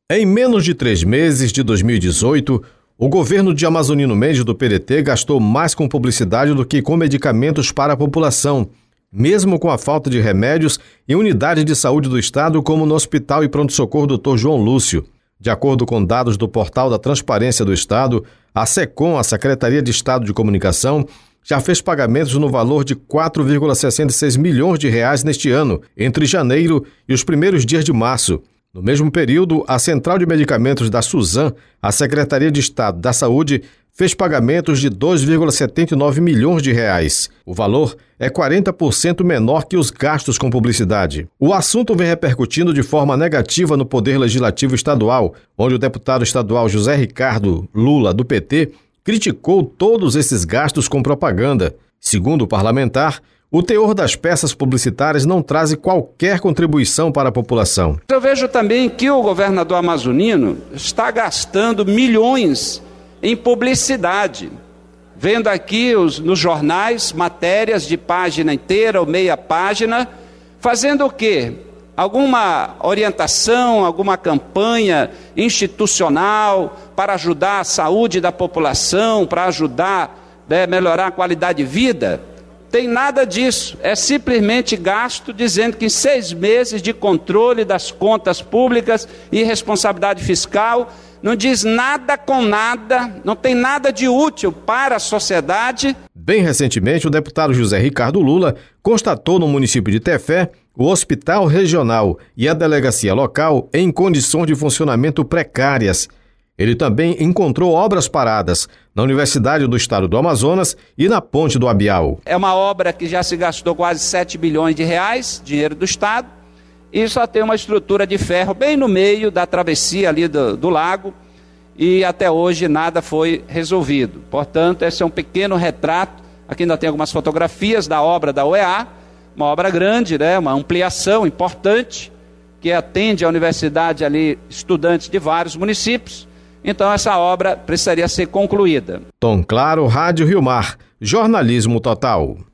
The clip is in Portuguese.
Em menos de 3 meses de 2018, o governo de Amazonino Mendes do PDT gastou mais com publicidade do que com medicamentos para a população, mesmo com a falta de remédios em unidades de saúde do estado, como no Hospital e Pronto-Socorro Dr. João Lúcio. De acordo com dados do Portal da Transparência do Estado, a SECOM, a Secretaria de Estado de Comunicação, já fez pagamentos no valor de R$ 4,66 milhões neste ano, entre janeiro e os primeiros dias de março. No mesmo período, a Central de Medicamentos da Suzam, a Secretaria de Estado da Saúde, fez pagamentos de R$ 2,79 milhões. O valor é 40% menor que os gastos com publicidade. O assunto vem repercutindo de forma negativa no Poder Legislativo Estadual, onde o deputado estadual José Ricardo Lula, do PT, criticou todos esses gastos com propaganda. Segundo o parlamentar, o teor das peças publicitárias não traz qualquer contribuição para a população. Eu vejo também que o governador amazonino está gastando milhões em publicidade. Vendo aqui nos jornais matérias de página inteira ou meia página, fazendo o quê? Alguma orientação, alguma campanha institucional para ajudar a saúde da população, para ajudar a melhorar a qualidade de vida? Tem nada disso, é simplesmente gasto dizendo que em 6 meses de controle das contas públicas e responsabilidade fiscal, não diz nada com nada, não tem nada de útil para a sociedade. Bem recentemente, o deputado José Ricardo Lula constatou no município de Tefé o hospital regional e a delegacia local em condições de funcionamento precárias. Ele também encontrou obras paradas na Universidade do Estado do Amazonas e na Ponte do Abial. É uma obra que já se gastou quase 7 bilhões de reais, dinheiro do Estado, e só tem uma estrutura de ferro bem no meio da travessia ali do lago, e até hoje nada foi resolvido. Portanto, esse é um pequeno retrato. Aqui ainda tem algumas fotografias da obra da UEA, uma obra grande, né? Uma ampliação importante, que atende à universidade ali estudantes de vários municípios. Então essa obra precisaria ser concluída. Tom Claro, Rádio Rio Mar, jornalismo total.